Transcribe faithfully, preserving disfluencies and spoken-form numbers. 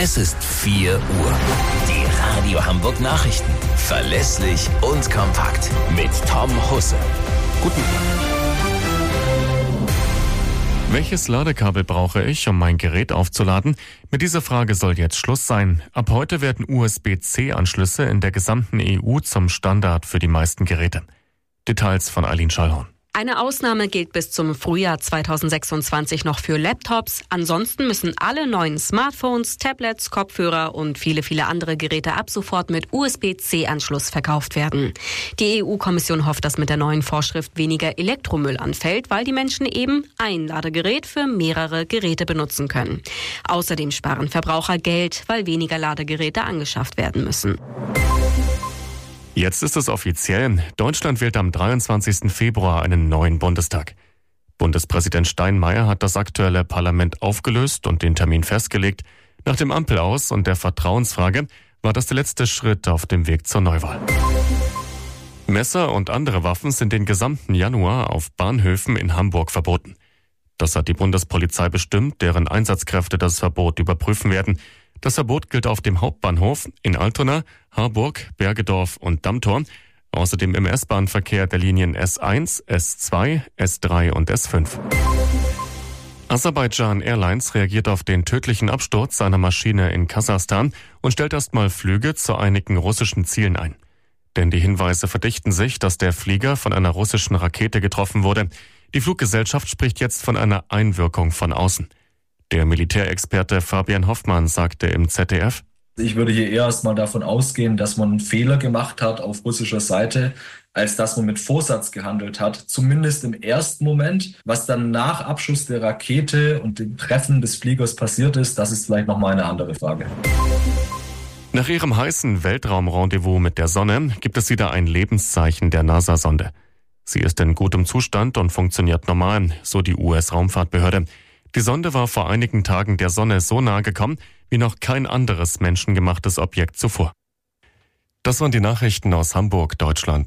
Es ist vier Uhr. Die Radio Hamburg Nachrichten. Verlässlich und kompakt. Mit Tom Husse. Guten Morgen. Welches Ladekabel brauche ich, um mein Gerät aufzuladen? Mit dieser Frage soll jetzt Schluss sein. Ab heute werden U S B C Anschlüsse in der gesamten E U zum Standard für die meisten Geräte. Details von Eileen Schallhorn. Eine Ausnahme gilt bis zum Frühjahr zweitausendsechsundzwanzig noch für Laptops. Ansonsten müssen alle neuen Smartphones, Tablets, Kopfhörer und viele, viele andere Geräte ab sofort mit U S B C Anschluss verkauft werden. Die E U-Kommission hofft, dass mit der neuen Vorschrift weniger Elektromüll anfällt, weil die Menschen eben ein Ladegerät für mehrere Geräte benutzen können. Außerdem sparen Verbraucher Geld, weil weniger Ladegeräte angeschafft werden müssen. Jetzt ist es offiziell. Deutschland wählt am dreiundzwanzigsten Februar einen neuen Bundestag. Bundespräsident Steinmeier hat das aktuelle Parlament aufgelöst und den Termin festgelegt. Nach dem Ampelaus und der Vertrauensfrage war das der letzte Schritt auf dem Weg zur Neuwahl. Messer und andere Waffen sind den gesamten Januar auf Bahnhöfen in Hamburg verboten. Das hat die Bundespolizei bestimmt, deren Einsatzkräfte das Verbot überprüfen werden. Das Verbot gilt auf dem Hauptbahnhof in Altona, Harburg, Bergedorf und Dammtor, außerdem im S-Bahn-Verkehr der Linien S eins, S zwei, S drei und S fünf. Aserbaidschan Airlines reagiert auf den tödlichen Absturz seiner Maschine in Kasachstan und stellt erstmal Flüge zu einigen russischen Zielen ein. Denn die Hinweise verdichten sich, dass der Flieger von einer russischen Rakete getroffen wurde. Die Fluggesellschaft spricht jetzt von einer Einwirkung von außen. Der Militärexperte Fabian Hoffmann sagte im Z D F: Ich würde hier eher erstmal davon ausgehen, dass man einen Fehler gemacht hat auf russischer Seite, als dass man mit Vorsatz gehandelt hat. Zumindest im ersten Moment. Was dann nach Abschuss der Rakete und dem Treffen des Fliegers passiert ist, das ist vielleicht nochmal eine andere Frage. Nach ihrem heißen Weltraumrendezvous mit der Sonne gibt es wieder ein Lebenszeichen der NASA-Sonde. Sie ist in gutem Zustand und funktioniert normal, so die U S-Raumfahrtbehörde. Die Sonde war vor einigen Tagen der Sonne so nahe gekommen wie noch kein anderes menschengemachtes Objekt zuvor. Das waren die Nachrichten aus Hamburg, Deutschland.